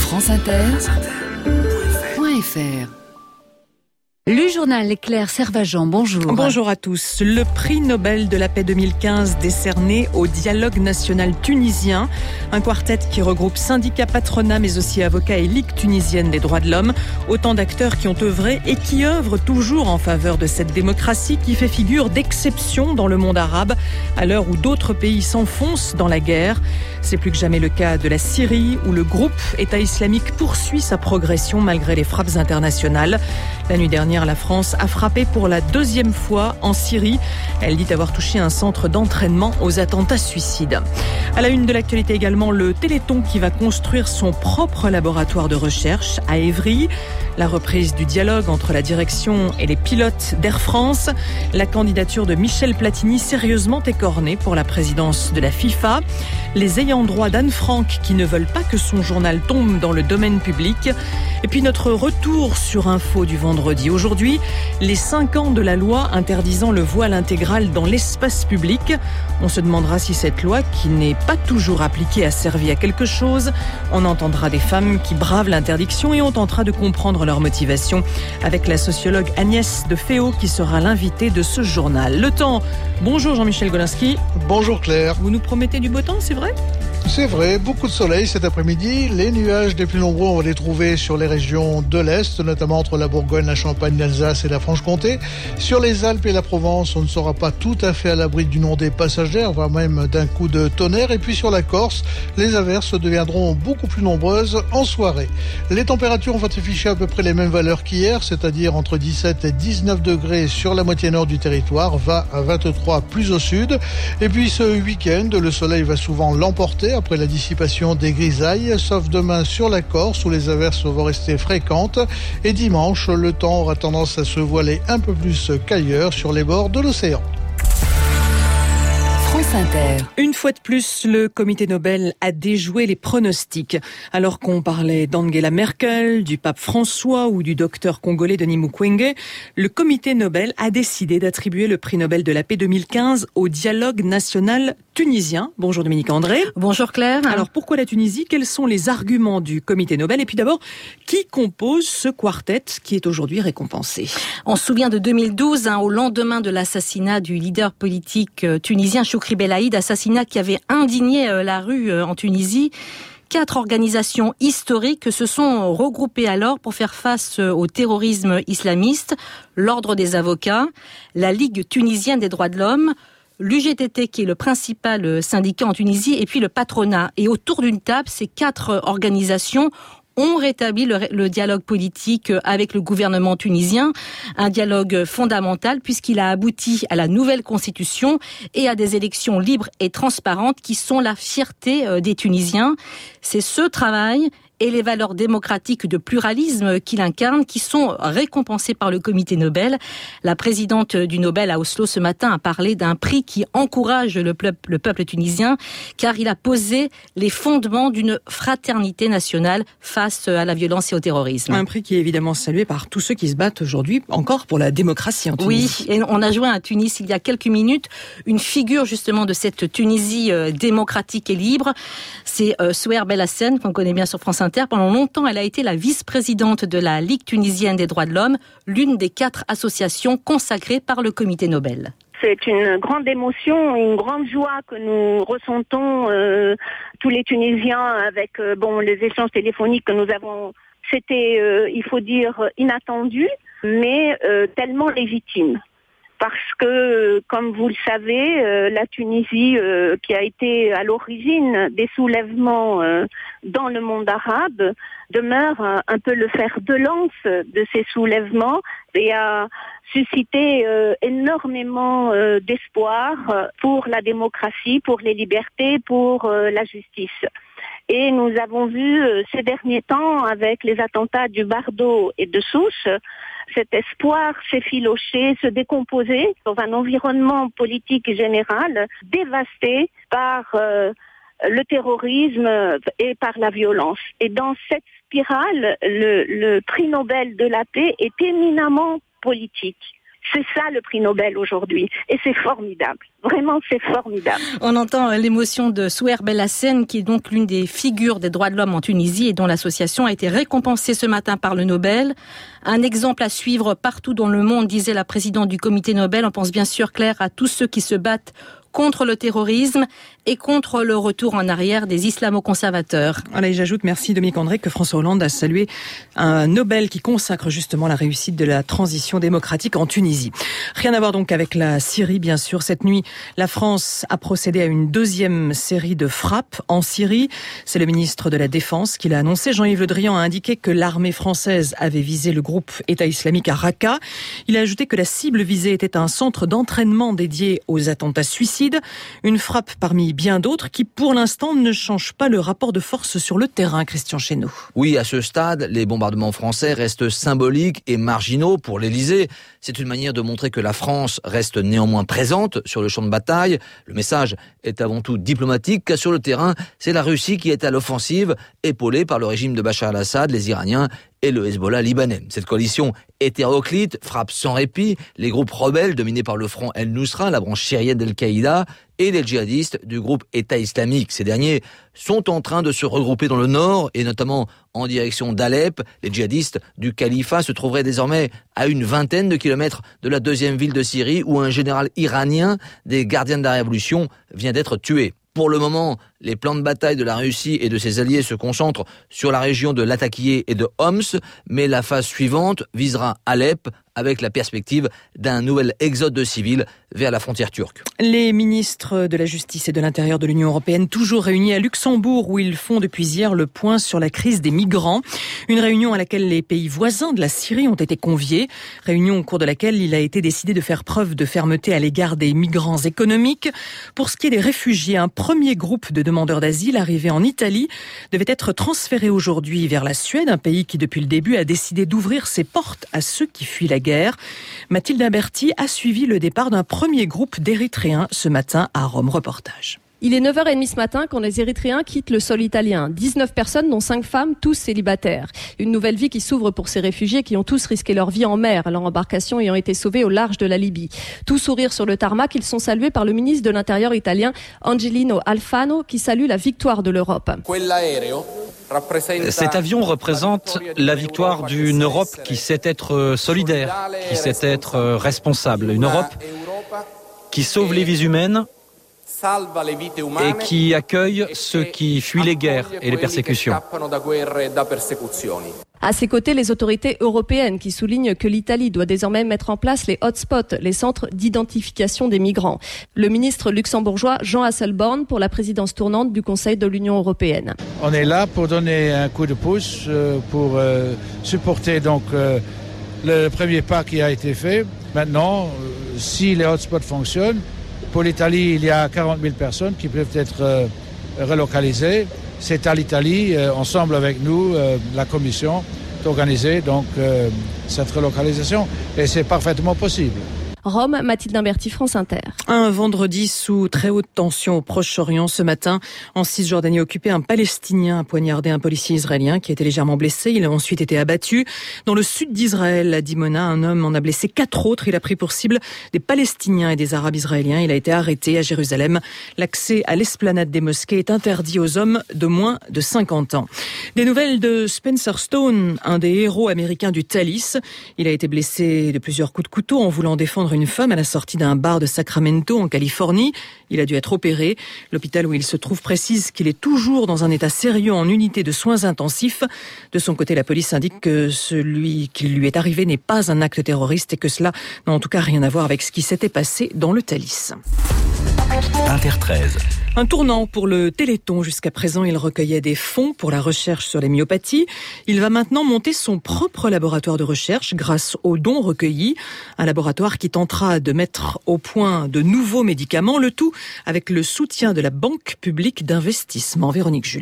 franceinter.fr. Le journal Claire Servajan, bonjour. Bonjour à tous. Le prix Nobel de la paix 2015 décerné au dialogue national tunisien. Un quartet qui regroupe syndicats, patronat, mais aussi avocats et Ligue tunisienne des droits de l'homme. Autant d'acteurs qui ont œuvré et qui œuvrent toujours en faveur de cette démocratie qui fait figure d'exception dans le monde arabe à l'heure où d'autres pays s'enfoncent dans la guerre. C'est plus que jamais le cas de la Syrie où le groupe État islamique poursuit sa progression malgré les frappes internationales. La nuit dernière, la France a frappé pour la deuxième fois en Syrie. Elle dit avoir touché un centre d'entraînement aux attentats suicides. À la une de l'actualité également, le Téléthon qui va construire son propre laboratoire de recherche à Évry. La reprise du dialogue entre la direction et les pilotes d'Air France. La candidature de Michel Platini sérieusement écornée pour la présidence de la FIFA. Les ayants droit d'Anne Frank qui ne veulent pas que son journal tombe dans le domaine public. Et puis notre retour sur Info du vendredi. Aujourd'hui, les 5 ans de la loi interdisant le voile intégral dans l'espace public. On se demandera si cette loi, qui n'est pas toujours appliquée, a servi à quelque chose. On entendra des femmes qui bravent l'interdiction et on tentera de comprendre leur motivation avec la sociologue Agnès de Féau qui sera l'invitée de ce journal. Le temps. Bonjour Jean-Michel Golinski. Bonjour Claire. Vous nous promettez du beau temps, c'est vrai ? C'est vrai, beaucoup de soleil cet après-midi. Les nuages les plus nombreux, on va les trouver sur les régions de l'Est, notamment entre la Bourgogne, la Champagne, l'Alsace et la Franche-Comté. Sur les Alpes et la Provence, on ne sera pas tout à fait à l'abri d'une ondée passagère, voire même d'un coup de tonnerre. Et puis sur la Corse, les averses deviendront beaucoup plus nombreuses en soirée. Les températures vont afficher à peu près les mêmes valeurs qu'hier, c'est-à-dire entre 17 et 19 degrés sur la moitié nord du territoire, 20 à 23 plus au sud. Et puis ce week-end, le soleil va souvent l'emporter après la dissipation des grisailles, sauf demain sur la Corse où les averses vont rester fréquentes. Et dimanche, le temps aura tendance à se voiler un peu plus qu'ailleurs sur les bords de l'océan. Une fois de plus, le comité Nobel a déjoué les pronostics. Alors qu'on parlait d'Angela Merkel, du pape François ou du docteur congolais Denis Mukwege, le comité Nobel a décidé d'attribuer le prix Nobel de la paix 2015 au dialogue national tunisien. Bonjour Dominique André. Bonjour Claire. Alors pourquoi la Tunisie ? Quels sont les arguments du comité Nobel ? Et puis d'abord, qui compose ce quartet qui est aujourd'hui récompensé ? On se souvient de 2012, au lendemain de l'assassinat du leader politique tunisien Choukri Belaïd, assassinat qui avait indigné la rue en Tunisie. 4 organisations historiques se sont regroupées alors pour faire face au terrorisme islamiste. L'Ordre des avocats, la Ligue tunisienne des droits de l'homme, l'UGTT qui est le principal syndicat en Tunisie et puis le patronat. Et autour d'une table, ces 4 organisations ont rétabli le dialogue politique avec le gouvernement tunisien, un dialogue fondamental puisqu'il a abouti à la nouvelle constitution et à des élections libres et transparentes qui sont la fierté des Tunisiens. C'est ce travail et les valeurs démocratiques de pluralisme qu'il incarne qui sont récompensées par le comité Nobel. La présidente du Nobel à Oslo ce matin a parlé d'un prix qui encourage le peuple tunisien car il a posé les fondements d'une fraternité nationale face à la violence et au terrorisme. Un prix qui est évidemment salué par tous ceux qui se battent aujourd'hui encore pour la démocratie en Tunisie. Oui, et on a joint à Tunis il y a quelques minutes une figure justement de cette Tunisie démocratique et libre. C'est Souher Belhassen qu'on connaît bien sur France Inter. Pendant longtemps, elle a été la vice-présidente de la Ligue tunisienne des droits de l'homme, l'une des 4 associations consacrées par le comité Nobel. C'est une grande émotion, une grande joie que nous ressentons tous les Tunisiens avec les échanges téléphoniques que nous avons. C'était, il faut dire, inattendu, mais tellement légitime. Parce que, comme vous le savez, la Tunisie, qui a été à l'origine des soulèvements dans le monde arabe, demeure un peu le fer de lance de ces soulèvements et a suscité énormément d'espoir pour la démocratie, pour les libertés, pour la justice. Et nous avons vu ces derniers temps, avec les attentats du Bardo et de Sousse, cet espoir s'effilocher, se décomposer dans un environnement politique général dévasté par le terrorisme et par la violence. Et dans cette spirale, le prix Nobel de la paix est éminemment politique. C'est ça le prix Nobel aujourd'hui. Et c'est formidable. Vraiment, c'est formidable. On entend l'émotion de Souher Belhassen, qui est donc l'une des figures des droits de l'homme en Tunisie et dont l'association a été récompensée ce matin par le Nobel. Un exemple à suivre partout dans le monde, disait la présidente du comité Nobel. On pense bien sûr, Claire, à tous ceux qui se battent contre le terrorisme et contre le retour en arrière des islamo-conservateurs. Voilà, et j'ajoute, merci Dominique André, que François Hollande a salué un Nobel qui consacre justement la réussite de la transition démocratique en Tunisie. Rien à voir donc avec la Syrie, bien sûr. Cette nuit, la France a procédé à une deuxième série de frappes en Syrie. C'est le ministre de la Défense qui l'a annoncé. Jean-Yves Le Drian a indiqué que l'armée française avait visé le groupe État islamique à Raqqa. Il a ajouté que la cible visée était un centre d'entraînement dédié aux attentats suicides. Une frappe parmi bien d'autres qui, pour l'instant, ne change pas le rapport de force sur le terrain, Christian Chesneau. Oui, à ce stade, les bombardements français restent symboliques et marginaux pour l'Élysée. C'est une manière de montrer que la France reste néanmoins présente sur le champ de bataille. Le message est avant tout diplomatique, car sur le terrain, c'est la Russie qui est à l'offensive, épaulée par le régime de Bachar al-Assad, les Iraniens et le Hezbollah libanais. Cette coalition hétéroclite frappe sans répit les groupes rebelles dominés par le front El-Nusra, la branche syrienne d'Al-Qaïda, et les djihadistes du groupe État islamique. Ces derniers sont en train de se regrouper dans le nord et notamment en direction d'Alep. Les djihadistes du califat se trouveraient désormais à une vingtaine de kilomètres de la deuxième ville de Syrie où un général iranien des gardiens de la révolution vient d'être tué. Pour le moment, les plans de bataille de la Russie et de ses alliés se concentrent sur la région de Latakié et de Homs, mais la phase suivante visera Alep avec la perspective d'un nouvel exode de civils vers la frontière turque. Les ministres de la Justice et de l'Intérieur de l'Union européenne, toujours réunis à Luxembourg, où ils font depuis hier le point sur la crise des migrants. Une réunion à laquelle les pays voisins de la Syrie ont été conviés. Réunion au cours de laquelle il a été décidé de faire preuve de fermeté à l'égard des migrants économiques. Pour ce qui est des réfugiés, un premier groupe de demandeurs d'asile arrivés en Italie devait être transféré aujourd'hui vers la Suède, un pays qui depuis le début a décidé d'ouvrir ses portes à ceux qui fuient la guerre. Mathilde Imberti a suivi le départ d'un premier groupe d'Érythréens ce matin à Rome. Reportage. Il est 9h30 ce matin quand les Érythréens quittent le sol italien. 19 personnes, dont 5 femmes, tous célibataires. Une nouvelle vie qui s'ouvre pour ces réfugiés qui ont tous risqué leur vie en mer, leur embarcation ayant été sauvée au large de la Libye. Tout sourire sur le tarmac, ils sont salués par le ministre de l'Intérieur italien, Angelino Alfano, qui salue la victoire de l'Europe. Cet avion représente la victoire d'une Europe qui sait être solidaire, qui sait être responsable. Une Europe qui sauve les vies humaines et qui accueille ceux qui fuient les guerres et les persécutions. À ses côtés, les autorités européennes qui soulignent que l'Italie doit désormais mettre en place les hotspots, les centres d'identification des migrants. Le ministre luxembourgeois Jean Asselborn pour la présidence tournante du Conseil de l'Union européenne. On est là pour donner un coup de pouce, pour supporter donc le premier pas qui a été fait. Maintenant, si les hotspots fonctionnent, pour l'Italie, il y a 40 000 personnes qui peuvent être relocalisées. C'est à l'Italie, ensemble avec nous, la Commission, d'organiser donc cette relocalisation et c'est parfaitement possible. Rome, Mathilde Imberti, France Inter. Un vendredi sous très haute tension au Proche-Orient. Ce matin, en Cisjordanie occupée, un Palestinien a poignardé un policier israélien qui a été légèrement blessé. Il a ensuite été abattu. Dans le sud d'Israël, à Dimona, un homme en a blessé 4 autres. Il a pris pour cible des Palestiniens et des Arabes israéliens. Il a été arrêté à Jérusalem. L'accès à l'esplanade des mosquées est interdit aux hommes de moins de 50 ans. Des nouvelles de Spencer Stone, un des héros américains du Thalys. Il a été blessé de plusieurs coups de couteau en voulant défendre une femme à la sortie d'un bar de Sacramento en Californie. Il a dû être opéré. L'hôpital où il se trouve précise qu'il est toujours dans un état sérieux en unité de soins intensifs. De son côté, la police indique que celui qui lui est arrivé n'est pas un acte terroriste et que cela n'a en tout cas rien à voir avec ce qui s'était passé dans le Thalys. Inter 13. Un tournant pour le Téléthon. Jusqu'à présent, il recueillait des fonds pour la recherche sur les myopathies. Il va maintenant monter son propre laboratoire de recherche grâce aux dons recueillis. Un laboratoire qui tentera de mettre au point de nouveaux médicaments, le tout avec le soutien de la Banque publique d'investissement. Véronique Julia.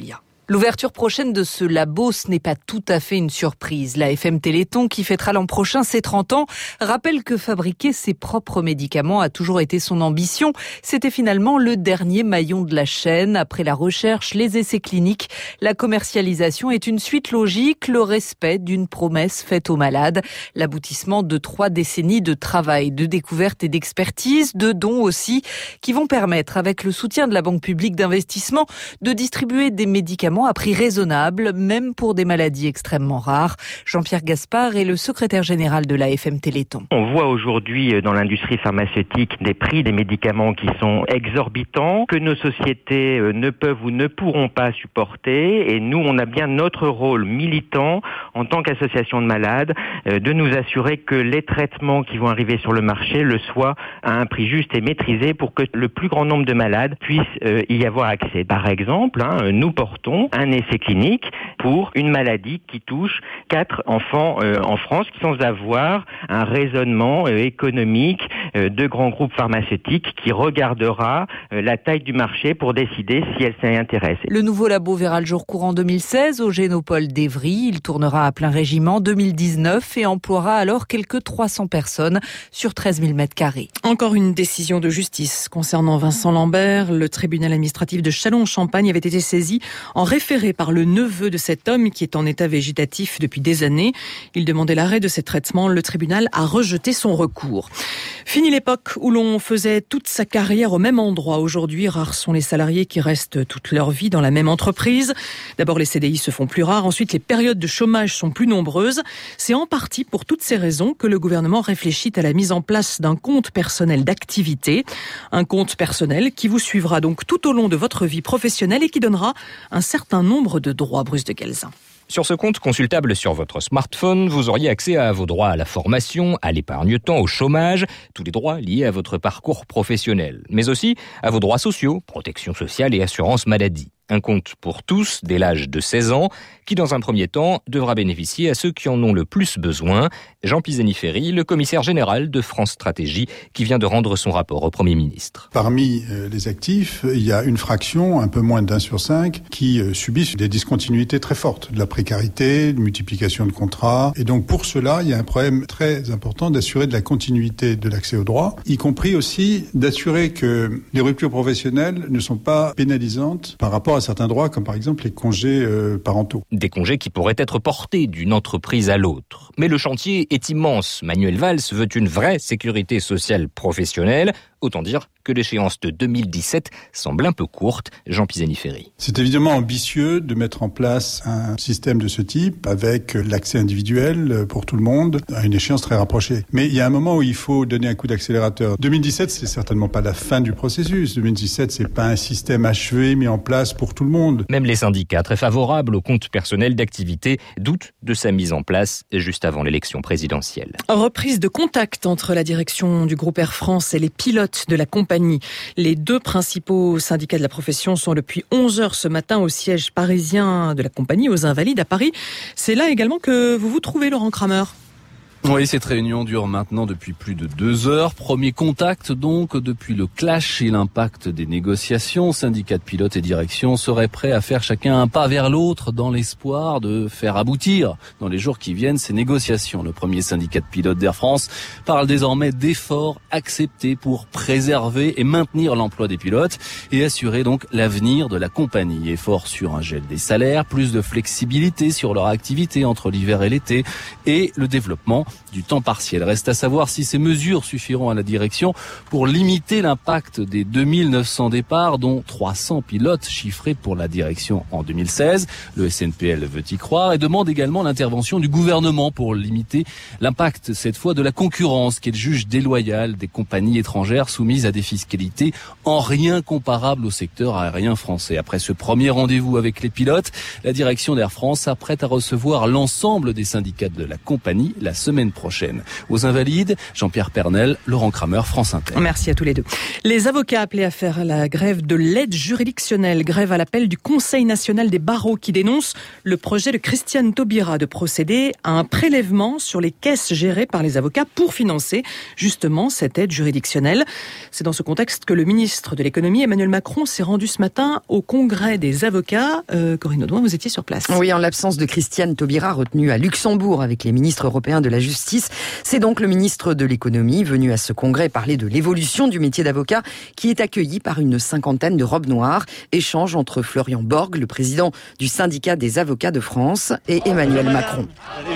L'ouverture prochaine de ce labo, ce n'est pas tout à fait une surprise. La FM Téléthon, qui fêtera l'an prochain ses 30 ans, rappelle que fabriquer ses propres médicaments a toujours été son ambition. C'était finalement le dernier maillon de la chaîne. Après la recherche, les essais cliniques, la commercialisation est une suite logique, le respect d'une promesse faite aux malades. L'aboutissement de 3 décennies de travail, de découverte et d'expertise, de dons aussi, qui vont permettre, avec le soutien de la Banque publique d'investissement, de distribuer des médicaments à prix raisonnable, même pour des maladies extrêmement rares. Jean-Pierre Gaspard est le secrétaire général de l'AFM Téléthon. On voit aujourd'hui dans l'industrie pharmaceutique des prix des médicaments qui sont exorbitants, que nos sociétés ne peuvent ou ne pourront pas supporter. Et nous, on a bien notre rôle militant en tant qu'association de malades de nous assurer que les traitements qui vont arriver sur le marché le soient à un prix juste et maîtrisé pour que le plus grand nombre de malades puissent y avoir accès. Par exemple, nous portons un essai clinique pour une maladie qui touche 4 enfants en France sans avoir un raisonnement économique de grands groupes pharmaceutiques qui regardera la taille du marché pour décider si elle s'y intéresse. Le nouveau labo verra le jour courant 2016 au Génopole d'Evry. Il tournera à plein régime en 2019 et emploiera alors quelques 300 personnes sur 13 000 m². Encore une décision de justice concernant Vincent Lambert. Le tribunal administratif de Châlons-en-Champagne avait été saisi en référé par le neveu de cet homme qui est en état végétatif depuis des années. Il demandait l'arrêt de ses traitements. Le tribunal a rejeté son recours. Fini l'époque où l'on faisait toute sa carrière au même endroit. Aujourd'hui, rares sont les salariés qui restent toute leur vie dans la même entreprise. D'abord, les CDI se font plus rares. Ensuite, les périodes de chômage sont plus nombreuses. C'est en partie pour toutes ces raisons que le gouvernement réfléchit à la mise en place d'un compte personnel d'activité. Un compte personnel qui vous suivra donc tout au long de votre vie professionnelle et qui donnera un certain nombre de droits. Bruce de Gelsin. Sur ce compte consultable sur votre smartphone, vous auriez accès à vos droits à la formation, à l'épargne-temps, au chômage, tous les droits liés à votre parcours professionnel, mais aussi à vos droits sociaux, protection sociale et assurance maladie. Un compte pour tous dès l'âge de 16 ans qui, dans un premier temps, devra bénéficier à ceux qui en ont le plus besoin. Jean Pisani-Ferry, le commissaire général de France Stratégie, qui vient de rendre son rapport au Premier ministre. Parmi les actifs, il y a une fraction, un peu moins d'1 sur 5, qui subissent des discontinuités très fortes, de la précarité, de multiplication de contrats. Et donc pour cela, il y a un problème très important d'assurer de la continuité de l'accès aux droits, y compris aussi d'assurer que les ruptures professionnelles ne sont pas pénalisantes par rapport à certains droits, comme par exemple les congés parentaux. Des congés qui pourraient être portés d'une entreprise à l'autre. Mais le chantier est immense. Manuel Valls veut une vraie sécurité sociale professionnelle. Autant dire que l'échéance de 2017 semble un peu courte. Jean Pisani-Ferry. C'est évidemment ambitieux de mettre en place un système de ce type avec l'accès individuel pour tout le monde à une échéance très rapprochée. Mais il y a un moment où il faut donner un coup d'accélérateur. 2017, c'est certainement pas la fin du processus. 2017, c'est pas un système achevé mis en place pour tout le monde. Même les syndicats très favorables au compte personnel d'activité doutent de sa mise en place juste avant l'élection présidentielle. Reprise de contact entre la direction du groupe Air France et les pilotes de la compagnie. Les 2 principaux syndicats de la profession sont depuis 11h ce matin au siège parisien de la compagnie aux Invalides à Paris. C'est là également que vous vous trouvez, Laurent Kramer. Oui, cette réunion dure maintenant depuis plus de 2 heures. Premier contact donc depuis le clash et l'impact des négociations. Syndicats de pilotes et direction seraient prêts à faire chacun un pas vers l'autre dans l'espoir de faire aboutir dans les jours qui viennent ces négociations. Le premier syndicat de pilotes d'Air France parle désormais d'efforts acceptés pour préserver et maintenir l'emploi des pilotes et assurer donc l'avenir de la compagnie. Efforts sur un gel des salaires, plus de flexibilité sur leur activité entre l'hiver et l'été et le développement du temps partiel. Reste à savoir si ces mesures suffiront à la direction pour limiter l'impact des 2900 départs, dont 300 pilotes chiffrés pour la direction en 2016. Le SNPL veut y croire et demande également l'intervention du gouvernement pour limiter l'impact, cette fois, de la concurrence, qui est le juge déloyal des compagnies étrangères soumises à des fiscalités en rien comparables au secteur aérien français. Après ce premier rendez-vous avec les pilotes, la direction d'Air France s'apprête à recevoir l'ensemble des syndicats de la compagnie la semaine semaine prochaine. Aux Invalides, Jean-Pierre Pernel, Laurent Kramer, France Inter. Merci à tous les deux. Les avocats appelés à faire la grève de l'aide juridictionnelle, grève à l'appel du Conseil national des barreaux qui dénonce le projet de Christiane Taubira de procéder à un prélèvement sur les caisses gérées par les avocats pour financer justement cette aide juridictionnelle. C'est dans ce contexte que le ministre de l'économie, Emmanuel Macron, s'est rendu ce matin au congrès des avocats. Corinne Audouin, vous étiez sur place. Oui, en l'absence de Christiane Taubira, retenue à Luxembourg avec les ministres européens de la justice, c'est donc le ministre de l'économie venu à ce congrès parler de l'évolution du métier d'avocat qui est accueilli par une cinquantaine de robes noires. Échange entre Florian Borg, le président du syndicat des avocats de France, et Emmanuel Macron.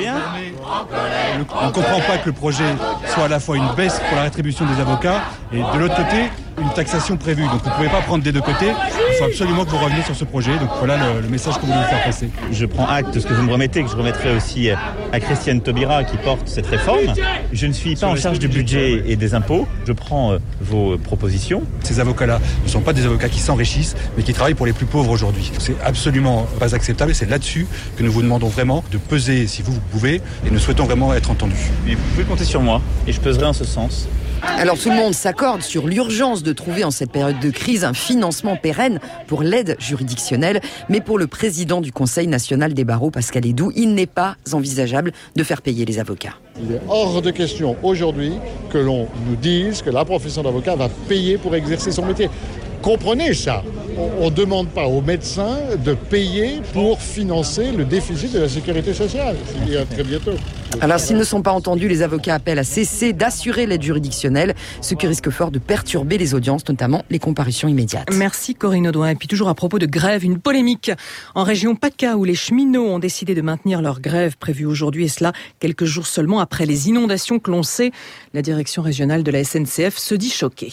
On ne comprend pas que le projet soit à la fois une baisse pour la rétribution des avocats et de l'autre côté, une taxation prévue. Donc vous ne pouvez pas prendre des deux côtés. Il faut absolument que vous reveniez sur ce projet. Donc voilà le message que vous voulez faire passer. Je prends acte de ce que vous me remettez, que je remettrai aussi à Christiane Taubira qui porte cette réforme. Je ne suis pas en charge du budget et des impôts. Je prends vos propositions. Ces avocats-là ne sont pas des avocats qui s'enrichissent, mais qui travaillent pour les plus pauvres aujourd'hui. C'est absolument pas acceptable et c'est là-dessus que nous vous demandons vraiment de peser si vous pouvez et nous souhaitons vraiment être entendus. Mais vous pouvez compter sur moi et je peserai en ce sens. Alors tout le monde s'accorde sur l'urgence de trouver en cette période de crise un financement pérenne pour l'aide juridictionnelle. Mais pour le président du Conseil national des barreaux, Pascal Hédou, il n'est pas envisageable de faire payer les avocats. Il est hors de question aujourd'hui que l'on nous dise que la profession d'avocat va payer pour exercer son métier. Comprenez ça. On ne demande pas aux médecins de payer pour financer le déficit de la sécurité sociale. Il y a très bientôt. Alors s'ils ne sont pas entendus, les avocats appellent à cesser d'assurer l'aide juridictionnelle, ce qui risque fort de perturber les audiences, notamment les comparutions immédiates. Merci Corinne Audouin. Et puis toujours à propos de grève, une polémique en région PACA où les cheminots ont décidé de maintenir leur grève prévue aujourd'hui, et cela quelques jours seulement après les inondations que l'on sait. La direction régionale de la SNCF se dit choquée.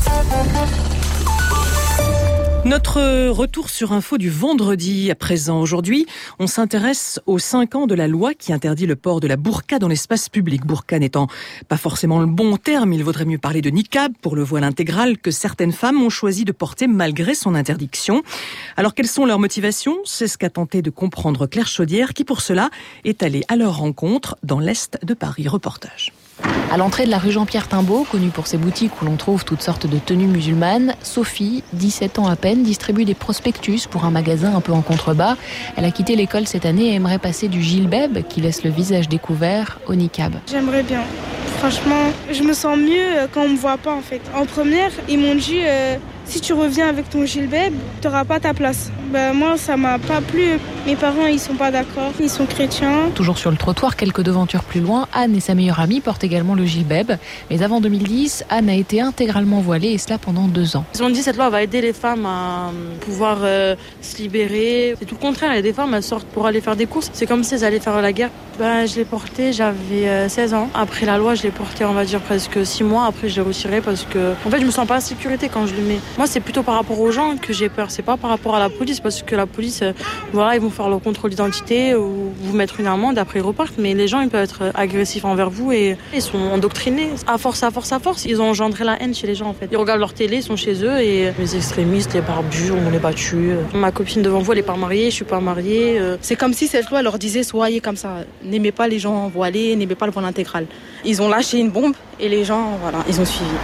Notre retour sur info du vendredi à présent. Aujourd'hui, on s'intéresse aux 5 ans de la loi qui interdit le port de la burqa dans l'espace public. Burqa n'étant pas forcément le bon terme, il vaudrait mieux parler de niqab pour le voile intégral que certaines femmes ont choisi de porter malgré son interdiction. Alors quelles sont leurs motivations ? C'est ce qu'a tenté de comprendre Claire Chaudière qui pour cela est allée à leur rencontre dans l'est de Paris. Reportage. À l'entrée de la rue Jean-Pierre Timbaud, connue pour ses boutiques où l'on trouve toutes sortes de tenues musulmanes, Sophie, 17 ans à peine, distribue des prospectus pour un magasin un peu en contrebas. Elle a quitté l'école cette année et aimerait passer du jilbab, qui laisse le visage découvert, au niqab. J'aimerais bien. Franchement, je me sens mieux quand on me voit pas en fait. En première, ils m'ont dit si tu reviens avec ton jilbab, tu n'auras pas ta place. Moi, ça m'a pas plu. Mes parents, ils sont pas d'accord. Ils sont chrétiens. Toujours sur le trottoir, quelques devantures plus loin, Anne et sa meilleure amie portent également le jilbab. Mais avant 2010, Anne a été intégralement voilée et cela pendant 2 ans. Ils ont dit que cette loi va aider les femmes à pouvoir se libérer. C'est tout le contraire. Il y a des femmes, elles sortent pour aller faire des courses. C'est comme si elles allaient faire la guerre. Je l'ai porté, j'avais 16 ans. Après la loi, je l'ai porté, on va dire, presque 6 mois. Après, je l'ai retiré parce que, en fait, je me sens pas en sécurité quand je le mets. Moi, c'est plutôt par rapport aux gens que j'ai peur. C'est pas par rapport à la police parce que la police, voilà, ils vont faire leur contrôle d'identité ou vous mettre une amende. Après, ils repartent. Mais les gens, ils peuvent être agressifs envers vous et ils sont endoctrinés. À force, ils ont engendré la haine chez les gens, en fait. Ils regardent leur télé, ils sont chez eux et les extrémistes, les barbus, on les battus. Ma copine devant vous, elle est pas mariée, je suis pas mariée. C'est comme si cette loi leur disait soyez comme ça. N'aimez pas les gens voilés, n'aimez pas le voile intégral. Ils ont lâché une bombe et les gens, voilà, ils ont suivi.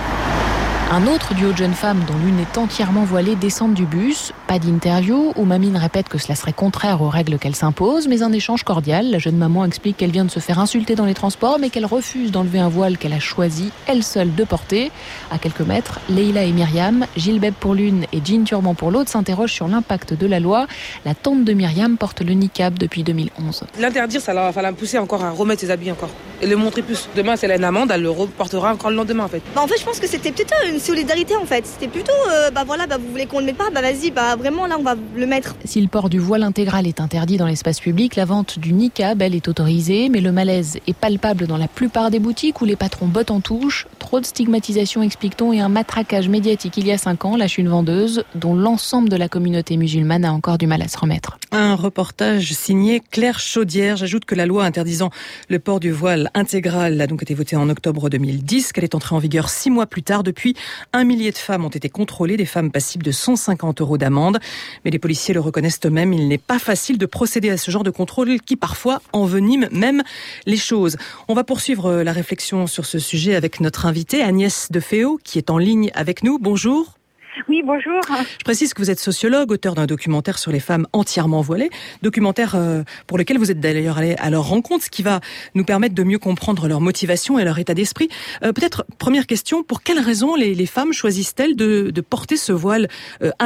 Un autre duo de jeunes femmes, dont l'une est entièrement voilée, descendent du bus. Pas d'interview, où Mamine répète que cela serait contraire aux règles qu'elle s'impose, mais un échange cordial. La jeune maman explique qu'elle vient de se faire insulter dans les transports, mais qu'elle refuse d'enlever un voile qu'elle a choisi, elle seule, de porter. À quelques mètres, Leïla et Myriam, jilbab pour l'une et jean turban pour l'autre, s'interrogent sur l'impact de la loi. La tante de Myriam porte le niqab depuis 2011. L'interdire, ça va la pousser encore à remettre ses habits encore. Et le montrer plus. Demain, si elle a une amende, elle le reportera encore le lendemain, en fait. En fait, je pense que c'était plutôt une solidarité, en fait. C'était plutôt, vous voulez qu'on le mette pas, vas-y, vraiment, là, on va le mettre. Si le port du voile intégral est interdit dans l'espace public, la vente du niqab, elle, est autorisée, mais le malaise est palpable dans la plupart des boutiques où les patrons bottent en touche. Trop de stigmatisation, explique-t-on, et un matraquage médiatique il y a 5 ans, lâche une vendeuse dont l'ensemble de la communauté musulmane a encore du mal à se remettre. Un reportage signé Claire Chaudière. J'ajoute que la loi interdisant le port du voile intégral a donc été votée en octobre 2010, qu'elle est entrée en vigueur 6 mois plus tard. Depuis, 1 millier de femmes ont été contrôlées, des femmes passibles de 150 € d'amende. Mais les policiers le reconnaissent eux-mêmes, il n'est pas facile de procéder à ce genre de contrôle qui parfois envenime même les choses. On va poursuivre la réflexion sur ce sujet avec notre invitée Agnès de Féau qui est en ligne avec nous. Bonjour. Oui, bonjour. Je précise que vous êtes sociologue, auteur d'un documentaire sur les femmes entièrement voilées, documentaire pour lequel vous êtes d'ailleurs allé à leur rencontre, ce qui va nous permettre de mieux comprendre leur motivation et leur état d'esprit. Peut-être, première question, pour quelles raisons les femmes choisissent-elles de porter ce voile intégral ?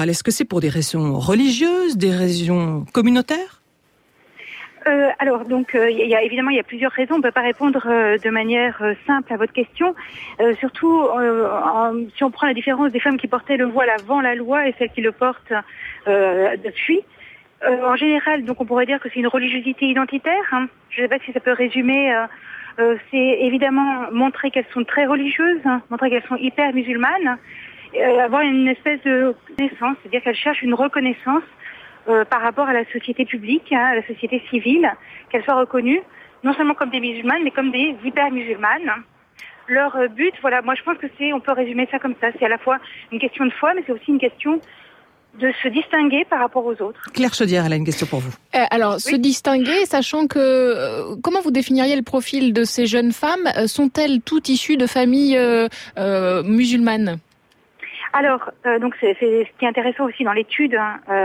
Est-ce que c'est pour des raisons religieuses, des raisons communautaires ? Alors, donc, il y a plusieurs raisons. On ne peut pas répondre de manière simple à votre question. Surtout, si on prend la différence des femmes qui portaient le voile avant la loi et celles qui le portent depuis. En général, donc, on pourrait dire que c'est une religiosité identitaire. Hein. Je ne sais pas si ça peut résumer. C'est évidemment montrer qu'elles sont très religieuses, hein, montrer qu'elles sont hyper musulmanes, avoir une espèce de connaissance, c'est-à-dire qu'elles cherchent une reconnaissance par rapport à la société publique, hein, à la société civile, qu'elles soient reconnues, non seulement comme des musulmanes, mais comme des hyper-musulmanes. Leur but, voilà, moi je pense que on peut résumer ça comme ça, c'est à la fois une question de foi, mais c'est aussi une question de se distinguer par rapport aux autres. Claire Chaudière, elle a une question pour vous. Alors, se distinguer, sachant que... comment vous définiriez le profil de ces jeunes femmes ? Sont-elles toutes issues de familles musulmanes ? Alors, donc c'est ce qui est intéressant aussi dans l'étude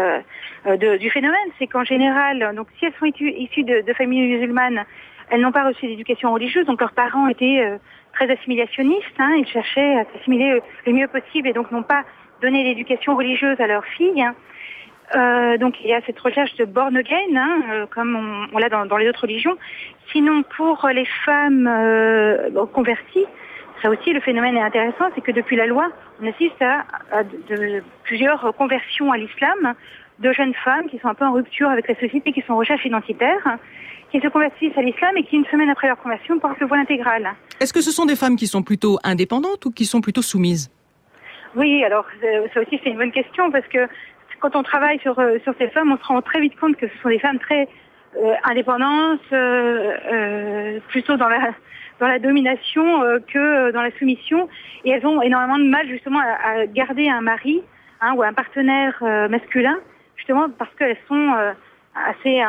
du phénomène, c'est qu'en général, donc si elles sont issues de familles musulmanes, elles n'ont pas reçu d'éducation religieuse, donc leurs parents étaient très assimilationnistes, hein, ils cherchaient à s'assimiler le mieux possible et donc n'ont pas donné l'éducation religieuse à leurs filles. Donc il y a cette recherche de born again, hein, comme on l'a dans les autres religions. Sinon, pour les femmes converties, ça aussi, le phénomène est intéressant, c'est que depuis la loi, on assiste à plusieurs conversions à l'islam de jeunes femmes qui sont un peu en rupture avec la société, qui sont en recherche identitaire, qui se convertissent à l'islam et qui, une semaine après leur conversion, portent le voile intégral. Est-ce que ce sont des femmes qui sont plutôt indépendantes ou qui sont plutôt soumises ? Oui, alors ça aussi c'est une bonne question parce que quand on travaille sur ces femmes, on se rend très vite compte que ce sont des femmes très indépendantes, plutôt dans la domination que dans la soumission, et elles ont énormément de mal justement à garder un mari, hein, ou un partenaire masculin, justement parce qu'elles sont assez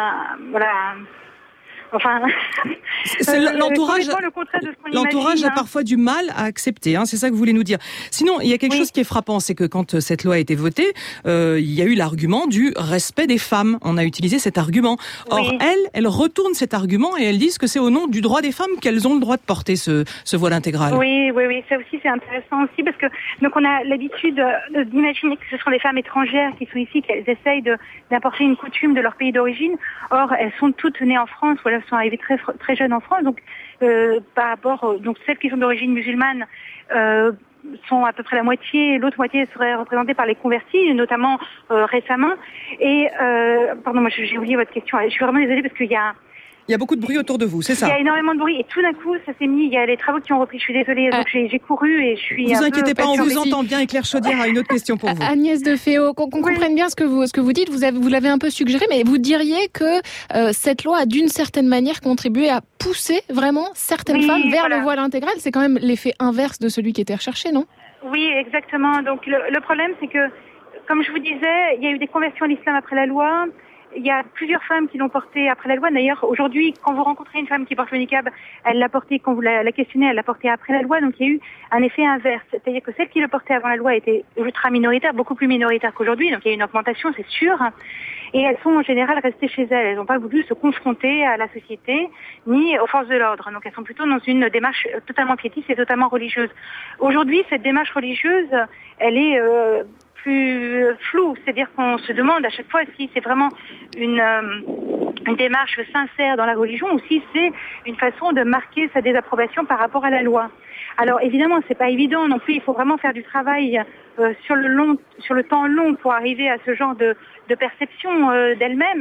enfin, c'est l'entourage imagine, a parfois du mal à accepter, hein, c'est ça que vous voulez nous dire. Sinon, il y a quelque chose qui est frappant, c'est que quand cette loi a été votée, il y a eu l'argument du respect des femmes. On a utilisé cet argument. Or, elles retournent cet argument et elles disent que c'est au nom du droit des femmes qu'elles ont le droit de porter ce voile intégral. Oui, ça aussi c'est intéressant aussi parce que donc on a l'habitude d'imaginer que ce sont des femmes étrangères qui sont ici, qu'elles essayent d'apporter une coutume de leur pays d'origine. Or, elles sont toutes nées en France, ou elles sont arrivées très très jeunes en France, donc par rapport donc celles qui sont d'origine musulmane sont à peu près la moitié, l'autre moitié serait représentée par les convertis, notamment récemment. Et pardon, moi j'ai oublié votre question. Je suis vraiment désolée parce qu'il y a beaucoup de bruit autour de vous, c'est ça ? Il y a énormément de bruit et tout d'un coup, ça s'est mis. Il y a les travaux qui ont repris. Je suis désolée, donc j'ai couru et je suis. Vous inquiétez pas, on vous entend bien. Et Claire Chaudière a une autre question pour vous. Agnès de Féau, qu'on comprenne bien ce que vous dites. Vous l'avez un peu suggéré, mais vous diriez que cette loi a d'une certaine manière contribué à pousser vraiment certaines femmes vers le voile intégral. C'est quand même l'effet inverse de celui qui était recherché, non ? Oui, exactement. Donc le problème, c'est que, comme je vous disais, il y a eu des conversions à l'islam après la loi. Il y a plusieurs femmes qui l'ont porté après la loi. D'ailleurs, aujourd'hui, quand vous rencontrez une femme qui porte le niqab, elle l'a porté, quand vous la questionnez, elle l'a porté après la loi. Donc il y a eu un effet inverse. C'est-à-dire que celles qui le portaient avant la loi étaient ultra minoritaires, beaucoup plus minoritaires qu'aujourd'hui. Donc il y a eu une augmentation, c'est sûr. Et elles sont en général restées chez elles. Elles n'ont pas voulu se confronter à la société ni aux forces de l'ordre. Donc elles sont plutôt dans une démarche totalement piétiste et totalement religieuse. Aujourd'hui, cette démarche religieuse, elle est plus floue, c'est-à-dire qu'on se demande à chaque fois si c'est vraiment une démarche sincère dans la religion ou si c'est une façon de marquer sa désapprobation par rapport à la loi. Alors évidemment, c'est pas évident non plus, il faut vraiment faire du travail sur le temps long pour arriver à ce genre de perception d'elle-même.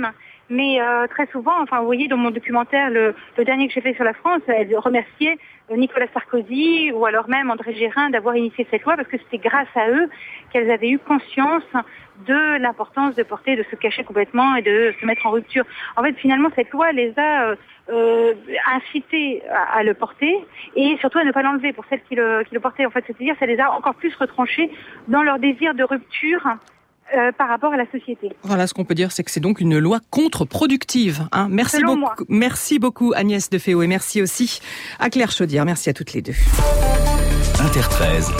Mais très souvent, vous voyez dans mon documentaire, le dernier que j'ai fait sur la France, elle remerciait Nicolas Sarkozy ou alors même André Gérin d'avoir initié cette loi parce que c'était grâce à eux qu'elles avaient eu conscience de l'importance de porter, de se cacher complètement et de se mettre en rupture. En fait, finalement, cette loi les a incités à le porter et surtout à ne pas l'enlever pour celles qui le portaient. En fait, c'est-à-dire ça les a encore plus retranchés dans leur désir de rupture par rapport à la société. Voilà, ce qu'on peut dire, c'est que c'est donc une loi contre-productive. Merci beaucoup Agnès Deféo et merci aussi à Claire Chaudière. Merci à toutes les deux. Inter 13.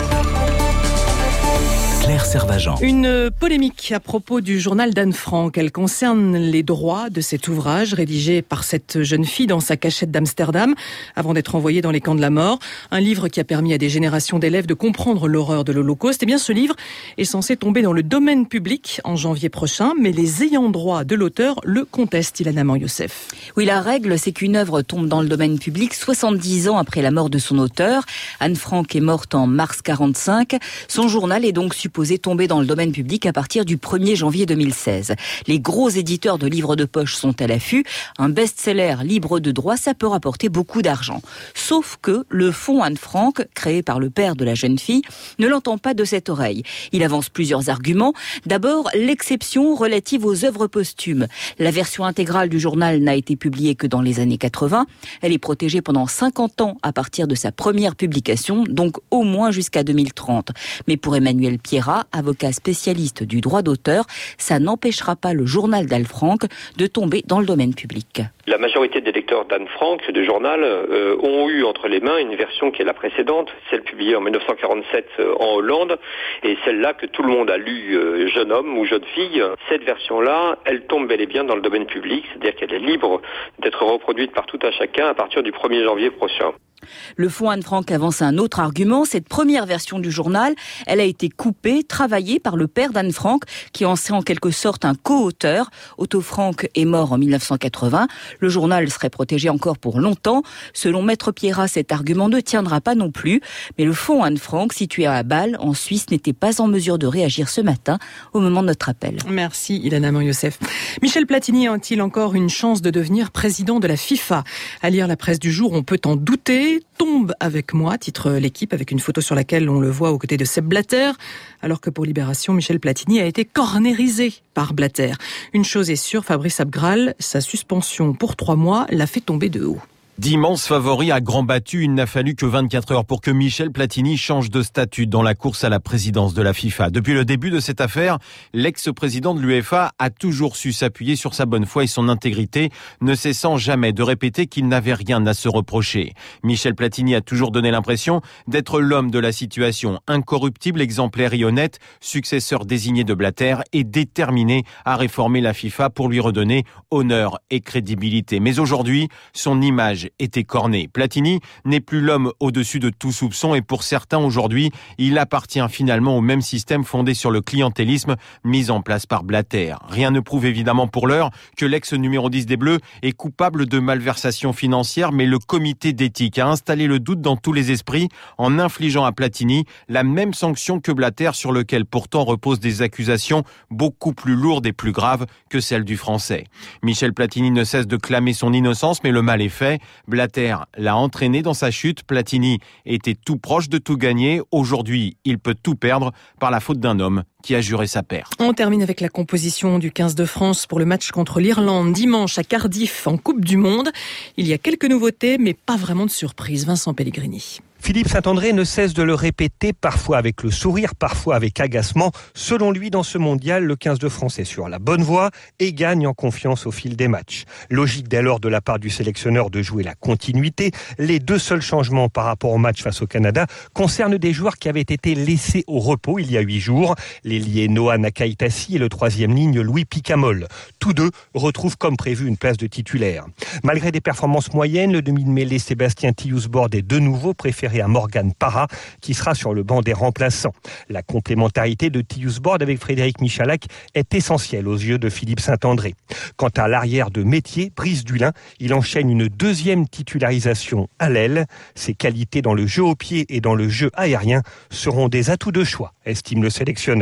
Claire Servageant. Une polémique à propos du journal d'Anne Frank. Elle concerne les droits de cet ouvrage rédigé par cette jeune fille dans sa cachette d'Amsterdam avant d'être envoyée dans les camps de la mort. Un livre qui a permis à des générations d'élèves de comprendre l'horreur de l'Holocauste. Eh bien, ce livre est censé tomber dans le domaine public en janvier prochain, mais les ayants droit de l'auteur le contestent. Ilana Youssef. Oui, la règle, c'est qu'une œuvre tombe dans le domaine public 70 ans après la mort de son auteur. Anne Frank est morte en mars 45. Son journal est donc supposé tomber dans le domaine public à partir du 1er janvier 2016. Les gros éditeurs de livres de poche sont à l'affût. Un best-seller libre de droit, ça peut rapporter beaucoup d'argent. Sauf que le fonds Anne Frank, créé par le père de la jeune fille, ne l'entend pas de cette oreille. Il avance plusieurs arguments. D'abord, l'exception relative aux œuvres posthumes. La version intégrale du journal n'a été publiée que dans les années 80. Elle est protégée pendant 50 ans à partir de sa première publication, donc au moins jusqu'à 2030. Mais pour Emmanuel Pierrat, avocat spécialiste du droit d'auteur, ça n'empêchera pas le journal d'Anne Frank de tomber dans le domaine public. La majorité des lecteurs d'Anne Frank, du journal, ont eu entre les mains une version qui est la précédente, celle publiée en 1947 en Hollande, et celle-là que tout le monde a lue, jeune homme ou jeune fille. Cette version-là, elle tombe bel et bien dans le domaine public, c'est-à-dire qu'elle est libre d'être reproduite par tout un chacun à partir du 1er janvier prochain. Le fonds Anne Frank avance un autre argument. Cette première version du journal, elle a été coupée, travaillée par le père d'Anne Frank, qui en est en quelque sorte un co-auteur. Otto Frank est mort en 1980. Le journal serait protégé encore pour longtemps. Selon Maître Pierrat, cet argument ne tiendra pas non plus. Mais le fonds Anne Frank, situé à Bâle, en Suisse, n'était pas en mesure de réagir ce matin, au moment de notre appel. Merci Ilana Youssef. Michel Platini a-t-il encore une chance de devenir président de la FIFA ? À lire la presse du jour, on peut en douter. Tombe avec moi, titre l'équipe, avec une photo sur laquelle on le voit aux côtés de Sepp Blatter, alors que pour Libération, Michel Platini a été cornérisé par Blatter. Une chose est sûre, Fabrice Abgral, sa suspension pour 3 mois l'a fait tomber de haut. D'immenses favoris à grand battu, il n'a fallu que 24 heures pour que Michel Platini change de statut dans la course à la présidence de la FIFA. Depuis le début de cette affaire, l'ex-président de l'UEFA a toujours su s'appuyer sur sa bonne foi et son intégrité, ne cessant jamais de répéter qu'il n'avait rien à se reprocher. Michel Platini a toujours donné l'impression d'être l'homme de la situation, incorruptible, exemplaire et honnête, successeur désigné de Blatter et déterminé à réformer la FIFA pour lui redonner honneur et crédibilité. Mais aujourd'hui, son image est écorné. Platini n'est plus l'homme au-dessus de tout soupçon et pour certains aujourd'hui, il appartient finalement au même système fondé sur le clientélisme mis en place par Blatter. Rien ne prouve évidemment pour l'heure que l'ex numéro 10 des Bleus est coupable de malversation financière, mais le comité d'éthique a installé le doute dans tous les esprits en infligeant à Platini la même sanction que Blatter, sur lequel pourtant reposent des accusations beaucoup plus lourdes et plus graves que celles du Français. Michel Platini ne cesse de clamer son innocence, mais le mal est fait. Blatter l'a entraîné dans sa chute. Platini était tout proche de tout gagner. Aujourd'hui, il peut tout perdre par la faute d'un homme qui a juré sa perte. On termine avec la composition du 15 de France pour le match contre l'Irlande dimanche à Cardiff en Coupe du Monde. Il y a quelques nouveautés, mais pas vraiment de surprise. Vincent Pellegrini. Philippe Saint-André ne cesse de le répéter, parfois avec le sourire, parfois avec agacement. Selon lui, dans ce mondial, le 15 de France est sur la bonne voie et gagne en confiance au fil des matchs. Logique dès lors de la part du sélectionneur de jouer la continuité. Les 2 seuls changements par rapport au match face au Canada concernent des joueurs qui avaient été laissés au repos il y a 8 jours. L'ailier Noah Nakaitasi et le 3e ligne Louis Picamol. Tous 2 retrouvent comme prévu une place de titulaire. Malgré des performances moyennes, le demi de mêlée Sébastien Tillous-Bord est de nouveau préféré à Morgan Parra, qui sera sur le banc des remplaçants. La complémentarité de Tillous-Bord avec Frédéric Michalak est essentielle aux yeux de Philippe Saint-André. Quant à l'arrière de métier, Brice Dulin, il enchaîne une 2e titularisation à l'aile. Ses qualités dans le jeu au pied et dans le jeu aérien seront des atouts de choix, estime le sélectionneur.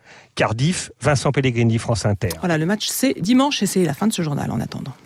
Cardiff, Vincent Pellegrini, France Inter. Voilà, le match c'est dimanche et c'est la fin de ce journal en attendant.